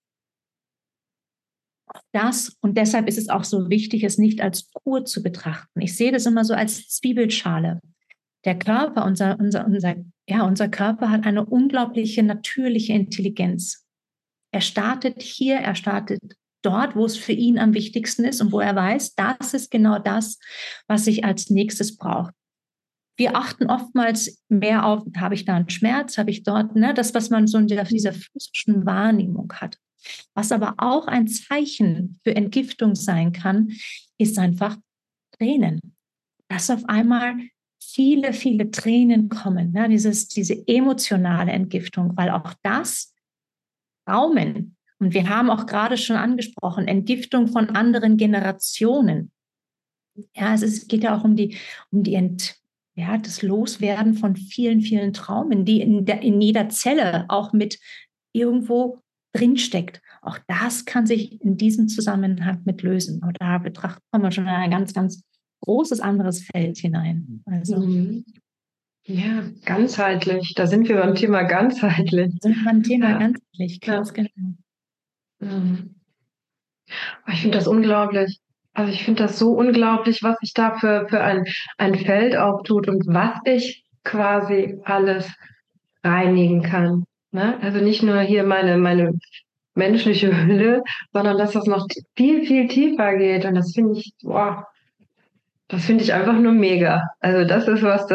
Und deshalb ist es auch so wichtig, es nicht als Kur zu betrachten. Ich sehe das immer so als Zwiebelschale. Der Körper, unser Körper hat eine unglaubliche natürliche Intelligenz. Er startet hier, er startet dort, wo es für ihn am wichtigsten ist und wo er weiß, das ist genau das, was ich als nächstes brauche. Wir achten oftmals mehr auf, habe ich da einen Schmerz, habe ich dort, das, was man so in dieser physischen Wahrnehmung hat. Was aber auch ein Zeichen für Entgiftung sein kann, ist einfach Tränen. Dass auf einmal viele, viele Tränen kommen, diese emotionale Entgiftung, weil auch das Traumen, und wir haben auch gerade schon angesprochen, Entgiftung von anderen Generationen. Ja, es geht ja auch um das Loswerden von vielen, vielen Traumen, die in jeder Zelle auch mit irgendwo drinsteckt. Auch das kann sich in diesem Zusammenhang mit lösen. Und da kommen wir schon in ein ganz, ganz großes anderes Feld hinein. Also, ja, ganzheitlich. Da sind wir beim Thema ganzheitlich. Ganzheitlich, ganz genau. Ich finde das unglaublich. Also ich finde das so unglaublich, was sich da für ein Feld auftut und was ich quasi alles reinigen kann. Ne? Also nicht nur hier meine menschliche Hülle, sondern dass das noch viel, viel tiefer geht. Und das finde ich, das finde ich einfach nur mega. Also das ist was,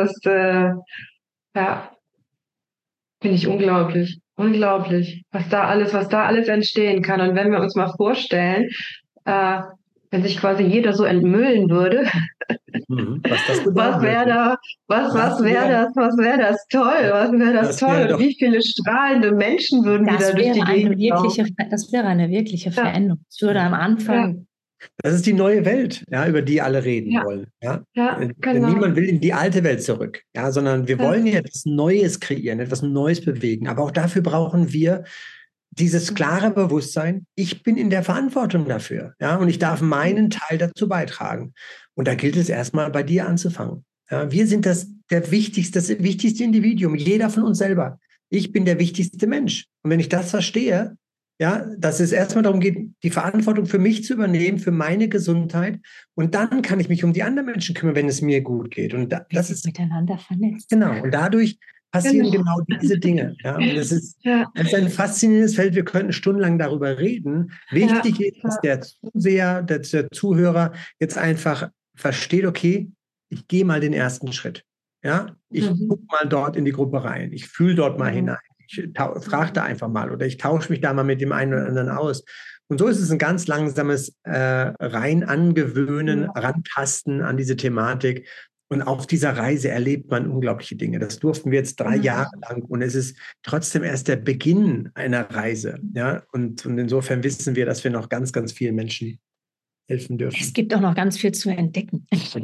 finde ich unglaublich. Unglaublich, was da alles entstehen kann. Und wenn wir uns mal vorstellen, wenn sich quasi jeder so entmüllen würde, was wäre das toll? Und wie viele strahlende Menschen würden wieder durch die Gegend laufen? Das wäre eine wirkliche Veränderung. Es würde am Anfang... Das ist die neue Welt, über die alle reden wollen. Genau. Niemand will in die alte Welt zurück, sondern wir wollen ja etwas Neues kreieren, etwas Neues bewegen. Aber auch dafür brauchen wir dieses klare Bewusstsein, ich bin in der Verantwortung dafür. Und ich darf meinen Teil dazu beitragen. Und da gilt es erstmal bei dir anzufangen. Ja, wir sind das wichtigste Individuum, jeder von uns selber. Ich bin der wichtigste Mensch. Und wenn ich das verstehe, ja, dass es erstmal darum geht, die Verantwortung für mich zu übernehmen, für meine Gesundheit. Und dann kann ich mich um die anderen Menschen kümmern, wenn es mir gut geht. Und das ist miteinander vernetzt. Genau. Und dadurch passieren genau diese Dinge. Ja, und das ist ein faszinierendes Feld. Wir könnten stundenlang darüber reden. Wichtig ist, dass der Zuseher, der Zuhörer jetzt einfach versteht, okay, ich gehe mal den ersten Schritt. Ja, ich gucke mal dort in die Gruppe rein. Ich fühle dort mal hinein. Ich frage da einfach mal oder ich tausche mich da mal mit dem einen oder anderen aus. Und so ist es ein ganz langsames rein angewöhnen, rantasten an diese Thematik. Und auf dieser Reise erlebt man unglaubliche Dinge. Das durften wir jetzt 3 Jahre lang. Und es ist trotzdem erst der Beginn einer Reise. Ja? Und insofern wissen wir, dass wir noch ganz, ganz vielen Menschen helfen dürfen. Es gibt auch noch ganz viel zu entdecken.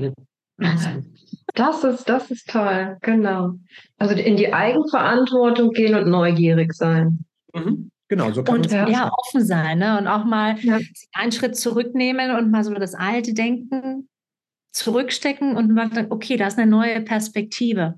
Das ist toll, genau. Also in die Eigenverantwortung gehen und neugierig sein. Genau, so kann und offen sein, ne? Und auch mal einen Schritt zurücknehmen und mal so das alte Denken zurückstecken und mal sagen, okay, da ist eine neue Perspektive.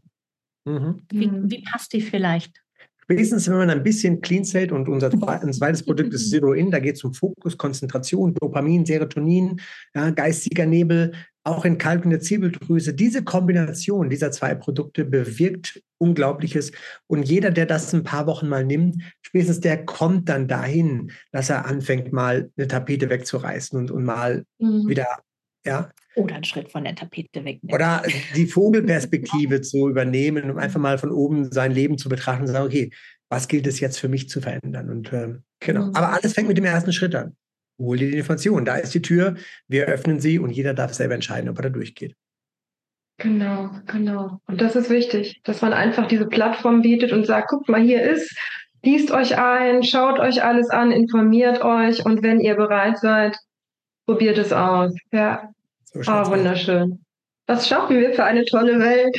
Wie passt die vielleicht? Spätestens, wenn man ein bisschen clean hält und unser zweites Produkt ist Zero In, da geht es um Fokus, Konzentration, Dopamin, Serotonin, geistiger Nebel, auch Entkalkung der Zirbeldrüse. Diese Kombination dieser 2 Produkte bewirkt Unglaubliches. Und jeder, der das ein paar Wochen mal nimmt, spätestens der kommt dann dahin, dass er anfängt, mal eine Tapete wegzureißen und mal wieder, oder einen Schritt von der Tapete wegnehmen. Oder die Vogelperspektive zu übernehmen, um einfach mal von oben sein Leben zu betrachten und sagen, okay, was gilt es jetzt für mich zu verändern? Und genau. Aber alles fängt mit dem ersten Schritt an. Hol dir die Information. Da ist die Tür. Wir öffnen sie und jeder darf selber entscheiden, ob er da durchgeht. Genau. Und das ist wichtig, dass man einfach diese Plattform bietet und sagt, guckt mal, hier ist, liest euch ein, schaut euch alles an, informiert euch und wenn ihr bereit seid, probiert es aus. Ja. So wunderschön. Was schaffen wir für eine tolle Welt?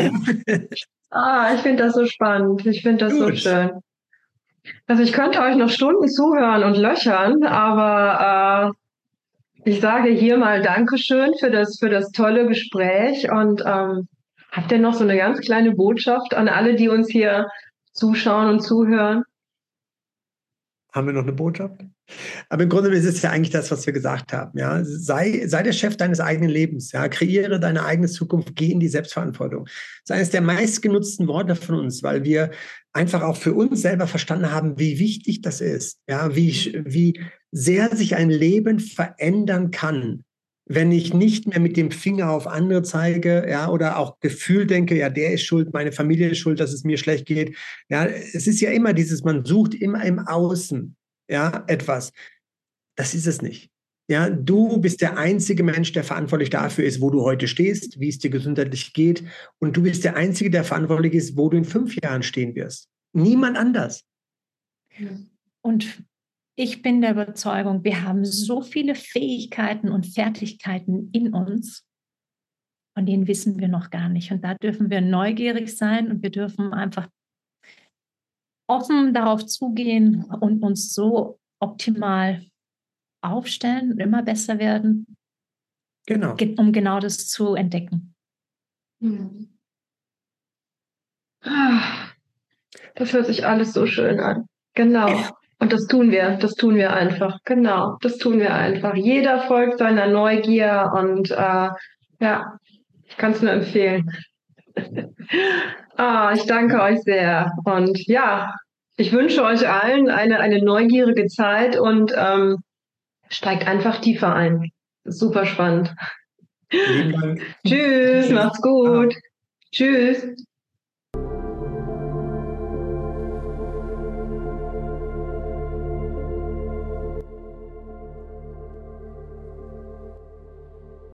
Ich finde das so spannend. Ich finde das so schön. Also ich könnte euch noch Stunden zuhören und löchern, aber ich sage hier mal Dankeschön für das tolle Gespräch und habt ihr noch so eine ganz kleine Botschaft an alle, die uns hier zuschauen und zuhören? Haben wir noch eine Botschaft? Aber im Grunde ist es ja eigentlich das, was wir gesagt haben. Ja? Sei der Chef deines eigenen Lebens. Ja? Kreiere deine eigene Zukunft. Geh in die Selbstverantwortung. Das ist eines der meistgenutzten Worte von uns, weil wir einfach auch für uns selber verstanden haben, wie wichtig das ist. Ja? Wie sehr sich ein Leben verändern kann, wenn ich nicht mehr mit dem Finger auf andere zeige, oder auch Gefühl denke, der ist schuld, meine Familie ist schuld, dass es mir schlecht geht. Ja, es ist ja immer man sucht immer im Außen, etwas. Das ist es nicht. Ja, du bist der einzige Mensch, der verantwortlich dafür ist, wo du heute stehst, wie es dir gesundheitlich geht. Und du bist der Einzige, der verantwortlich ist, wo du in 5 Jahren stehen wirst. Niemand anders. Und ich bin der Überzeugung, wir haben so viele Fähigkeiten und Fertigkeiten in uns, von denen wissen wir noch gar nicht. Und da dürfen wir neugierig sein und wir dürfen einfach offen darauf zugehen und uns so optimal aufstellen und immer besser werden, um genau das zu entdecken. Das hört sich alles so schön an. Genau. Und das tun wir einfach. Genau, das tun wir einfach. Jeder folgt seiner Neugier und ich kann es nur empfehlen. Ich danke euch sehr. Und ich wünsche euch allen eine neugierige Zeit und steigt einfach tiefer ein. Super spannend. Tschüss, macht's gut. Tschüss.